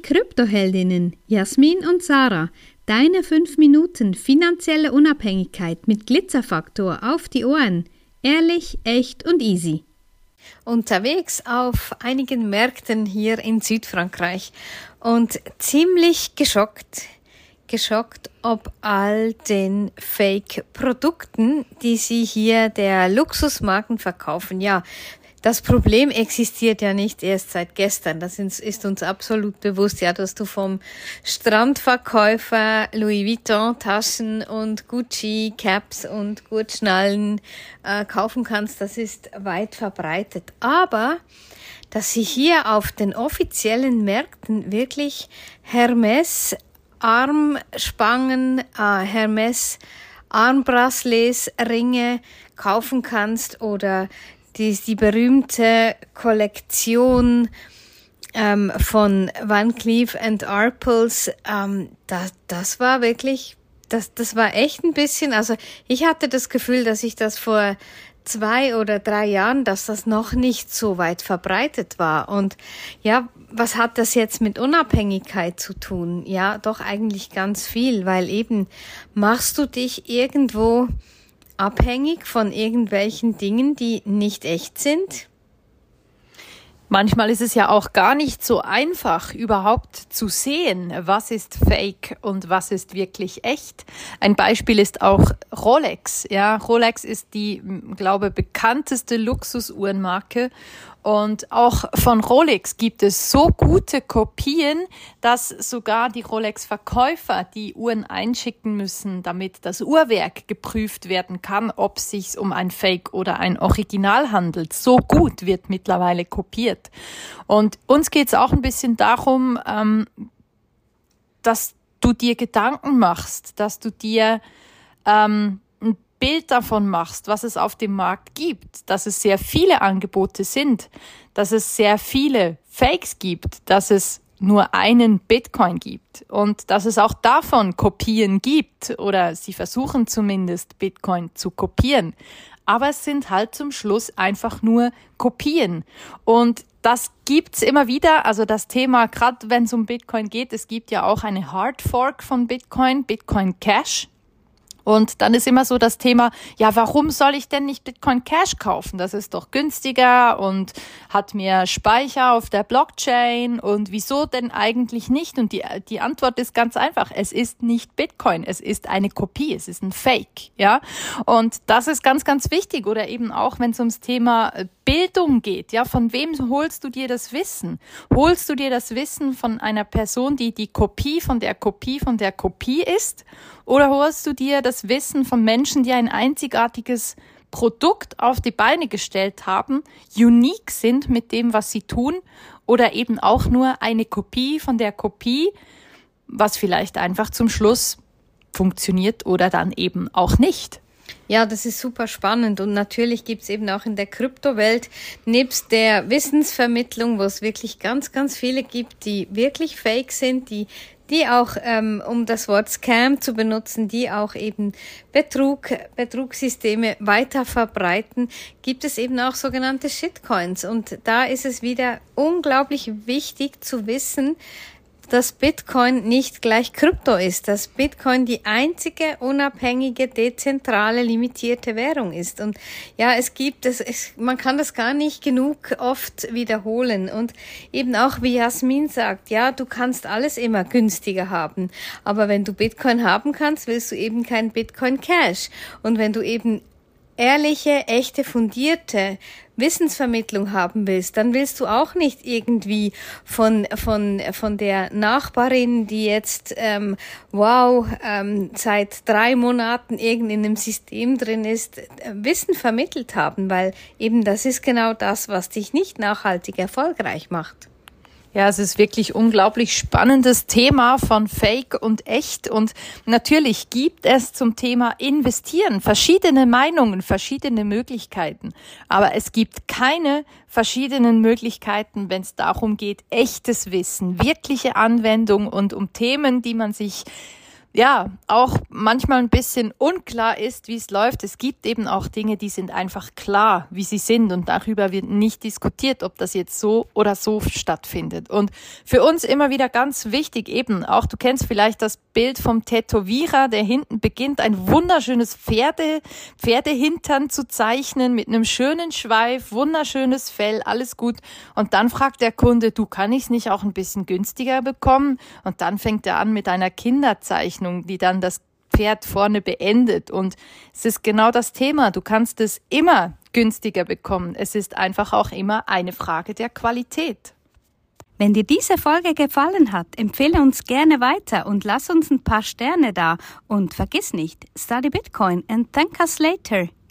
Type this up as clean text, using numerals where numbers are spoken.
Kryptoheldinnen Jasmin und Sarah, deine 5 Minuten finanzielle Unabhängigkeit mit Glitzerfaktor auf die Ohren. Ehrlich, echt und easy. Unterwegs auf einigen Märkten hier in Südfrankreich und ziemlich geschockt ob all den Fake-Produkten, die sie hier der Luxusmarken verkaufen. Ja, das Problem existiert ja nicht erst seit gestern, das ist uns absolut bewusst, ja, dass du vom Strandverkäufer Louis Vuitton Taschen und Gucci Caps und Gurtschnallen kaufen kannst, das ist weit verbreitet. Aber dass sie hier auf den offiziellen Märkten wirklich Hermes Armspangen, Hermes Armbracelets, Ringe kaufen kannst oder die berühmte Kollektion von Van Cleef & Arpels, das war wirklich, das war echt ein bisschen, also ich hatte das Gefühl, dass ich das vor 2 oder 3 Jahren, dass das noch nicht so weit verbreitet war. Und ja, was hat das jetzt mit Unabhängigkeit zu tun? Ja, doch eigentlich ganz viel, weil eben machst du dich irgendwo abhängig von irgendwelchen Dingen, die nicht echt sind? Manchmal ist es ja auch gar nicht so einfach, überhaupt zu sehen, was ist fake und was ist wirklich echt. Ein Beispiel ist auch Rolex. Ja, Rolex ist die, glaube ich, bekannteste Luxusuhrenmarke. Und auch von Rolex gibt es so gute Kopien, dass sogar die Rolex-Verkäufer die Uhren einschicken müssen, damit das Uhrwerk geprüft werden kann, ob es sich um ein Fake oder ein Original handelt. So gut wird mittlerweile kopiert. Und uns geht es auch ein bisschen darum, dass du dir Gedanken machst, dass du dir ein Bild davon machst, was es auf dem Markt gibt, dass es sehr viele Angebote sind, dass es sehr viele Fakes gibt, dass es nur einen Bitcoin gibt und dass es auch davon Kopien gibt oder sie versuchen zumindest Bitcoin zu kopieren. Aber es sind halt zum Schluss einfach nur Kopien. Und das gibt's immer wieder, also das Thema, gerade wenn es um Bitcoin geht, es gibt ja auch eine Hard Fork von Bitcoin, Bitcoin Cash. Und dann ist immer so das Thema, ja, warum soll ich denn nicht Bitcoin Cash kaufen? Das ist doch günstiger und hat mehr Speicher auf der Blockchain und wieso denn eigentlich nicht? Und die Antwort ist ganz einfach, es ist nicht Bitcoin, es ist eine Kopie, es ist ein Fake, ja? Und das ist ganz, ganz wichtig oder eben auch, wenn es ums Thema Bildung geht, ja, von wem holst du dir das Wissen? Holst du dir das Wissen von einer Person, die die Kopie von der Kopie von der Kopie ist? Oder holst du dir das Wissen von Menschen, die ein einzigartiges Produkt auf die Beine gestellt haben, unique sind mit dem, was sie tun, oder eben auch nur eine Kopie von der Kopie, was vielleicht einfach zum Schluss funktioniert oder dann eben auch nicht? Ja, das ist super spannend und natürlich gibt's eben auch in der Kryptowelt nebst der Wissensvermittlung, wo es wirklich ganz, ganz viele gibt, die wirklich fake sind, die auch, um das Wort Scam zu benutzen, die auch eben Betrugssysteme weiter verbreiten, gibt es eben auch sogenannte Shitcoins. Und da ist es wieder unglaublich wichtig zu wissen, dass Bitcoin nicht gleich Krypto ist, dass Bitcoin die einzige unabhängige, dezentrale, limitierte Währung ist. Und ja, man kann das gar nicht genug oft wiederholen. Und eben auch, wie Jasmin sagt, ja, du kannst alles immer günstiger haben. Aber wenn du Bitcoin haben kannst, willst du eben kein Bitcoin Cash. Und wenn du eben ehrliche, echte, fundierte Wissensvermittlung haben willst, dann willst du auch nicht irgendwie von der Nachbarin, die jetzt seit 3 Monaten in einem System drin ist, Wissen vermittelt haben, weil eben das ist genau das, was dich nicht nachhaltig erfolgreich macht. Ja, es ist wirklich unglaublich spannendes Thema von Fake und Echt und natürlich gibt es zum Thema Investieren verschiedene Meinungen, verschiedene Möglichkeiten, aber es gibt keine verschiedenen Möglichkeiten, wenn es darum geht, echtes Wissen, wirkliche Anwendung und um Themen, die man sich auch manchmal ein bisschen unklar ist, wie es läuft. Es gibt eben auch Dinge, die sind einfach klar, wie sie sind und darüber wird nicht diskutiert, ob das jetzt so oder so stattfindet. Und für uns immer wieder ganz wichtig eben, auch du kennst vielleicht das Bild vom Tätowierer, der hinten beginnt, ein wunderschönes Pferdehintern zu zeichnen mit einem schönen Schweif, wunderschönes Fell, alles gut. Und dann fragt der Kunde, du, kann ich es nicht auch ein bisschen günstiger bekommen? Und dann fängt er an mit einer Kinderzeichnung, die dann das Pferd vorne beendet. Und es ist genau das Thema. Du kannst es immer günstiger bekommen. Es ist einfach auch immer eine Frage der Qualität. Wenn dir diese Folge gefallen hat, empfehle uns gerne weiter und lass uns ein paar Sterne da. Und vergiss nicht, study Bitcoin and thank us later.